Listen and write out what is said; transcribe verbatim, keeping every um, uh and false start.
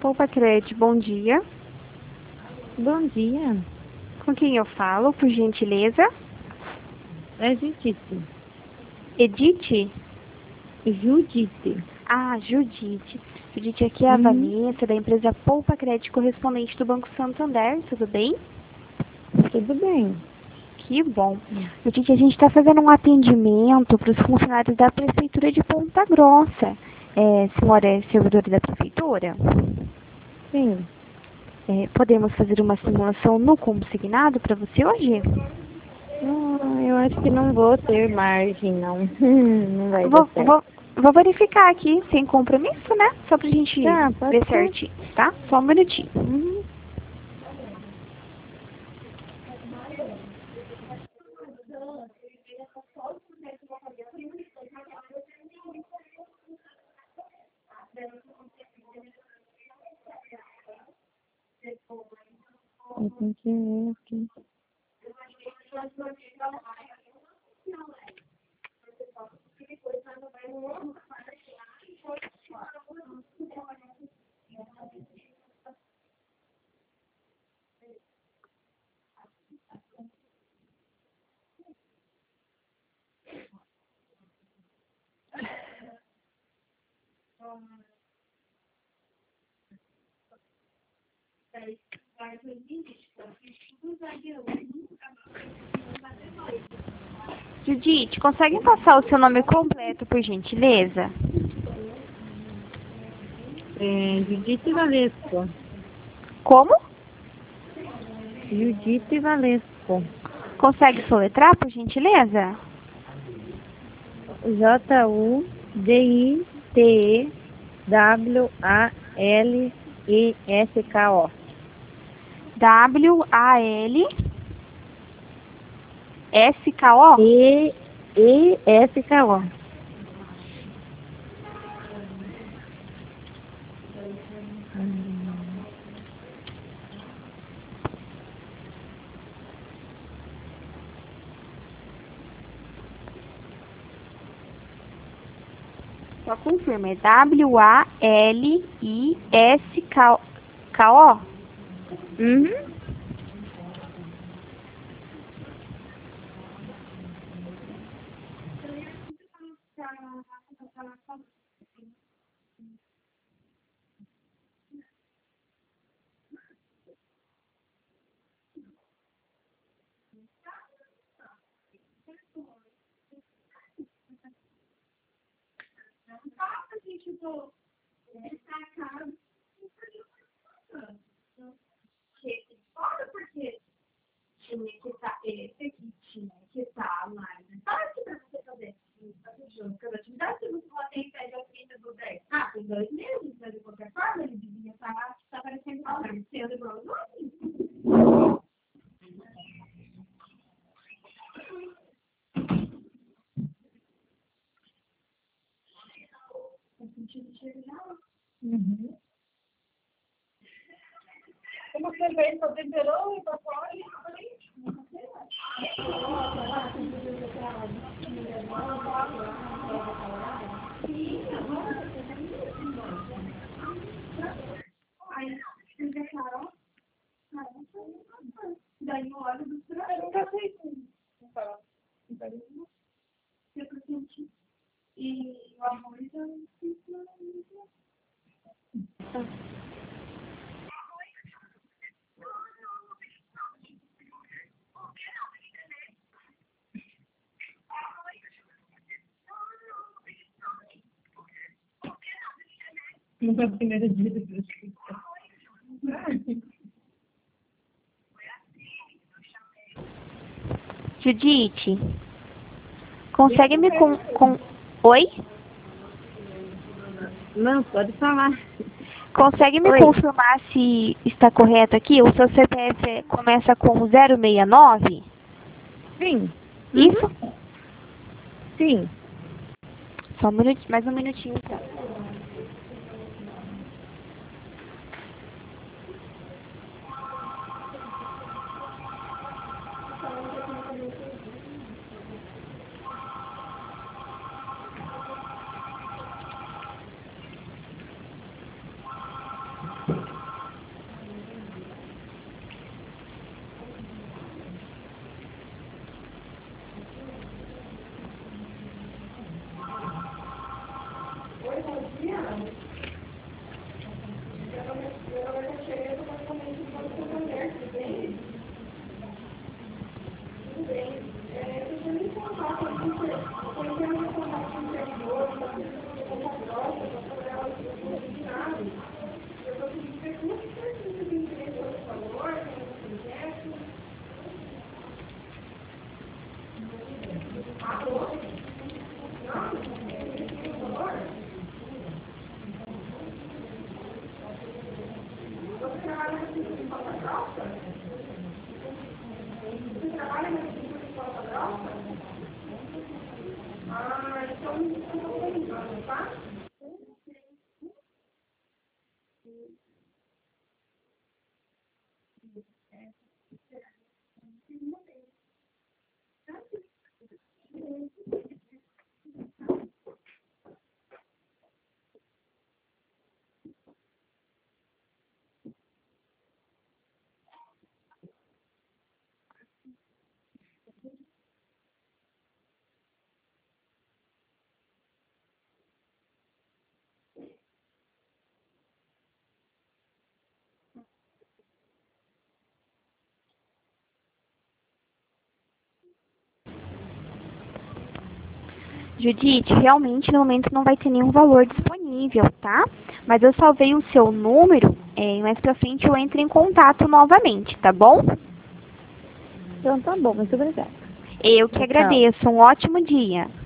Poupa Crédito, bom dia. Bom dia. Com quem eu falo, por gentileza? É Judite. Edith? Judite. Ah, Judite. Judite, aqui é a Uhum. Vanessa, da empresa Poupa Crédito, correspondente do Banco Santander, tudo bem? Tudo bem. Que bom. Judite, a gente está fazendo um atendimento para os funcionários da Prefeitura de Ponta Grossa. É, a senhora é servidora da Prefeitura? Sim. É, podemos fazer uma simulação no consignado para você hoje? Ah, eu acho que não vou ter margem, não. Não vai dar Vou, certo. vou, vou verificar aqui, sem compromisso, né? Só pra gente Tá, pode ver ser. certinho, tá? Só um minutinho. Uhum. Eu tenho que ver aqui. Judite, consegue passar o seu nome completo, por gentileza? É, Judite Valesco. Como? Judite Valesco. Consegue soletrar, por gentileza? J U D I T E W A L E S K O. W A L S K O? E E S K O. Só confirma, é W A L I S K O? Uhum. Uhum. Como você vê, só temperou e para fora e daí o óleo do céu. Eu nunca sei como falar. E o arroz eu não sei. Não foi a primeira dia do Judite, consegue me com, com... Oi? Não, pode falar. Consegue me Oi. confirmar se está correto aqui? O seu C P F começa com zero seis nove? Sim. Isso? Uhum. Sim. Só um minutinho, mais um minutinho então. Judite, realmente no momento não vai ter nenhum valor disponível, tá? Mas eu salvei o seu número é, e mais pra frente eu entro em contato novamente, tá bom? Então tá bom, muito obrigada. Eu que Tchau. agradeço. Um ótimo dia.